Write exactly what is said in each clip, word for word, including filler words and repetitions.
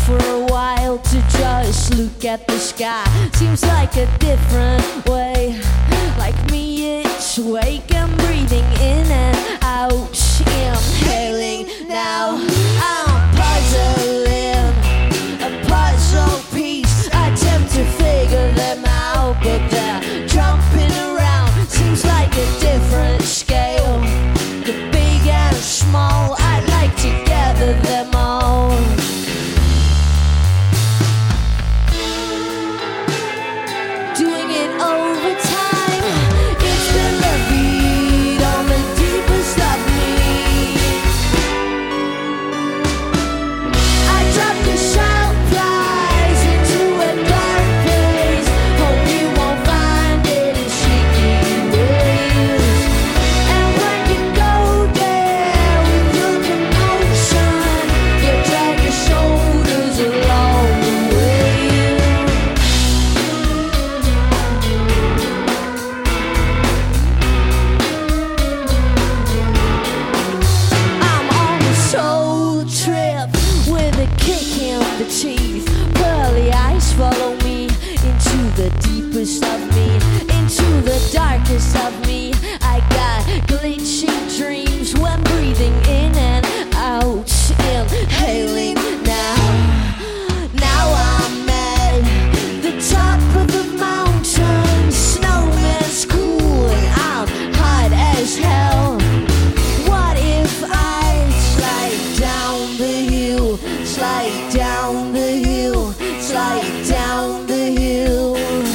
for a while to just look at the sky. Seems like a different way. Like me, it's wake and breathing in and out. Inhaling now. I'm puzzling a puzzle piece. I attempt to figure them out, but they're jumping around. Seems like a different scale. The big and small, I'd like to gather them all. Doing it over time, it's been levied on the deepest of me. I dropped the surprise into a dark place. Hope you won't find it in shaky ways. And when you go there with your commotion, you drag your shoulders along the way. I'm on a soul trip with a kick in the teeth. Pearly eyes follow me into the deepest of me, into the darkest of me. I got glitching dreams when breathing in and out. Inhaling now. Now I'm at the top of the mountain. Snowman's cool and I'm hot as hell. What if I slide down the hill, slide down the hill, slide down the hill?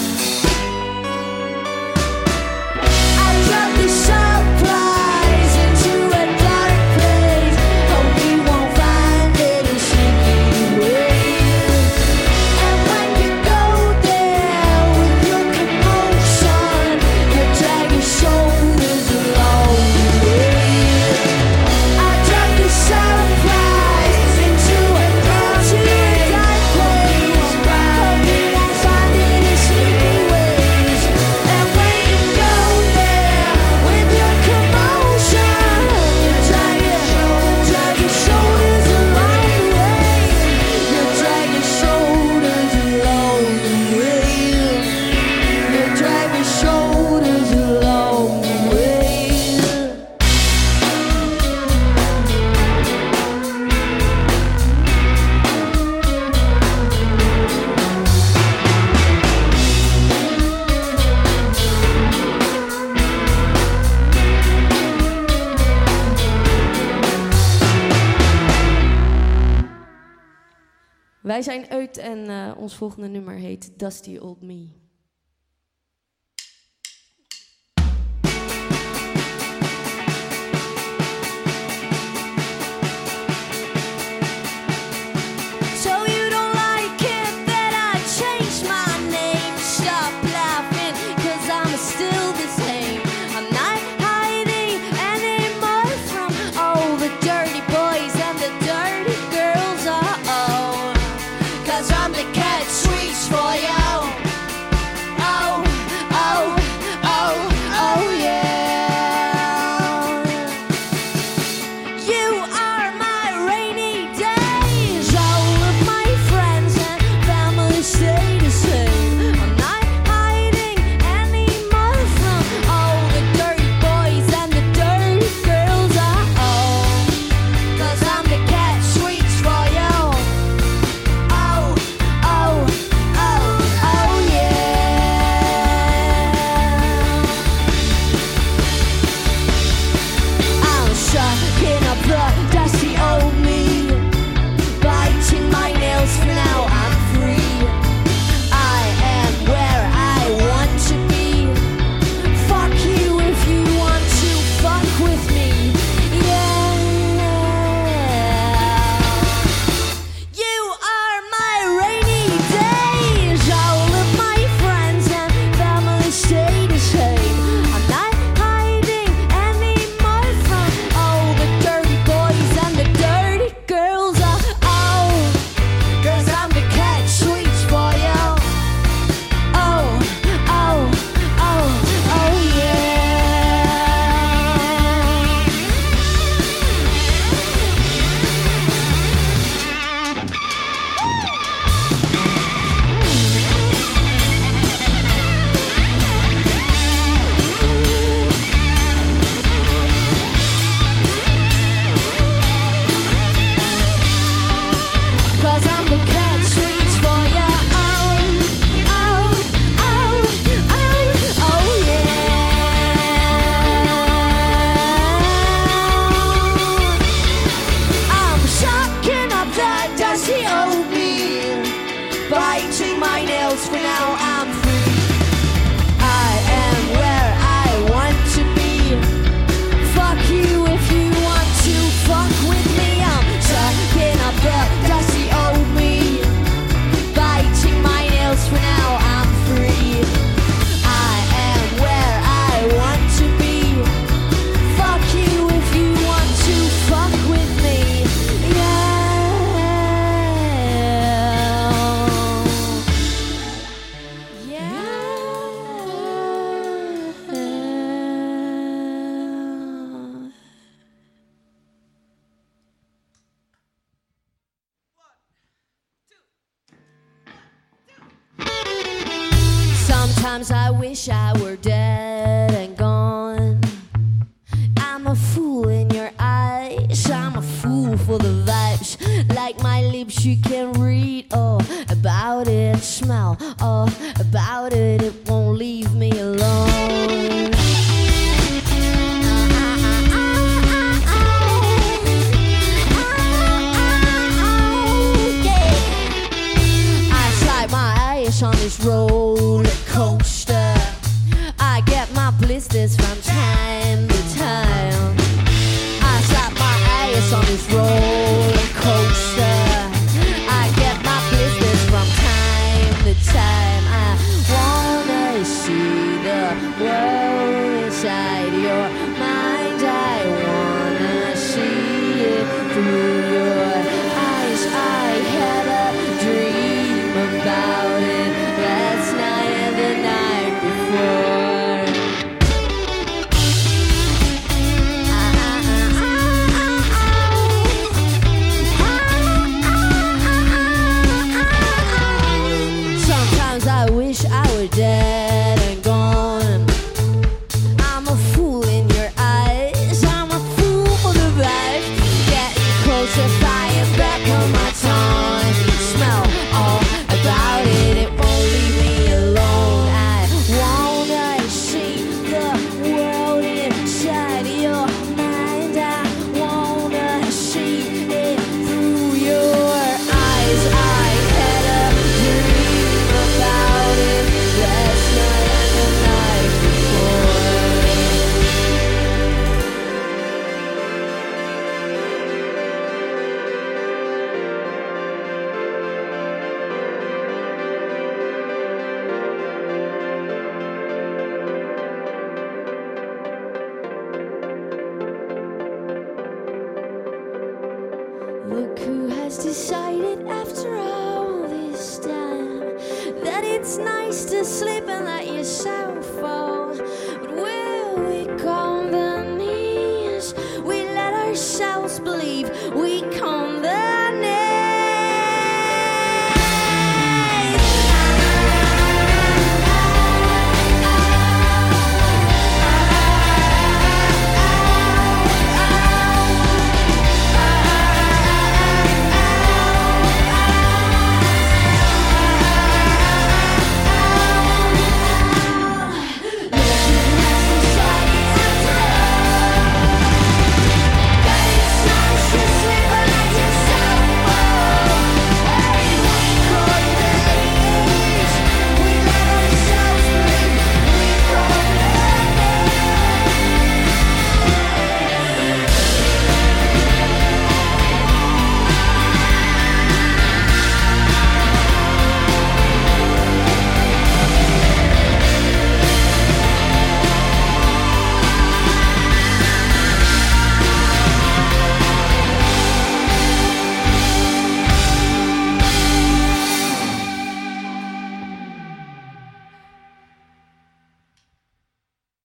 I dropped the surprise into a dark place. Hope you won't find it in sneaky ways. And when you go there with your commotion, you drag your shoulders along the way. I dropped the surprise into a dark place. Hope you won't find it in sneaky ways. And when you go there with your commotion, you drag your, drag your shoulders along the way. You drag your shoulders along the way. You drag your shoulders along the way. Wij zijn uit en uh, ons volgende nummer heet Dusty Old Me. So you don't like it that I changed my name? Stop laughing, cause I'm still the same. I'm not hiding anymore from all the dirty boys and the dirty girls. Uh-oh, cause I'm the cat sweets for you. my nails, for now I'm free. I am where I want to be. Fuck you if you want to fuck with me. I'm sucking up the dusty old me, biting my nails, for now I'm free. I am where I want to be. Fuck you if you want to fuck with me. Yeah. Yeah. Sometimes I wish I were dead and gone. I'm a fool in your eyes, I'm a fool for the vibes. Like my lips you can read all about it, smell all about it, it won't leave me alone. I slide my eyes on this roller coaster. I get my blisters from time to time. I slap my ass on this roller coaster. I get my blisters from time to time. I wanna see the world inside your mind. I wanna see it through your eyes. I had a dream about it last night and the night before. Sometimes I wish I were dead and gone. I'm a fool in your eyes, I'm a fool for the vibe. Getting closer, flying back on my tongue. Smell all about it, it won't leave me alone. I wanna see the world inside your mind. I wanna see it through your eyes. I had a dream about it last night and the night before. Look who has decided after all this time that it's nice to sleep and let yourself fall.